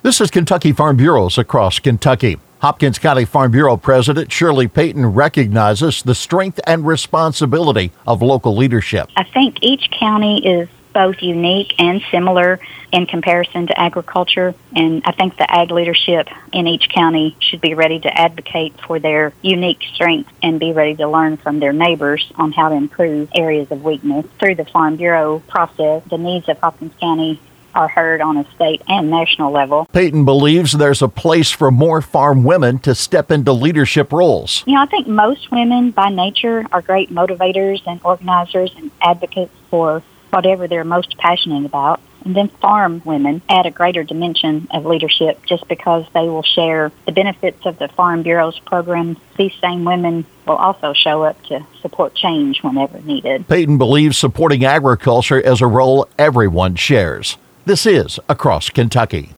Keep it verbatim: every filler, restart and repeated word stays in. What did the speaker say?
This is Kentucky Farm Bureaus across Kentucky. Hopkins County Farm Bureau President Shirley Payton recognizes the strength and responsibility of local leadership. I think each county is both unique and similar in comparison to agriculture, and I think the ag leadership in each county should be ready to advocate for their unique strengths and be ready to learn from their neighbors on how to improve areas of weakness. Through the Farm Bureau process, the needs of Hopkins County are heard on a state and national level. Payton believes there's a place for more farm women to step into leadership roles. You know, I think most women by nature are great motivators and organizers and advocates for whatever they're most passionate about. And then farm women add a greater dimension of leadership just because they will share the benefits of the Farm Bureau's programs. These same women will also show up to support change whenever needed. Payton believes supporting agriculture is a role everyone shares. This is Across Kentucky.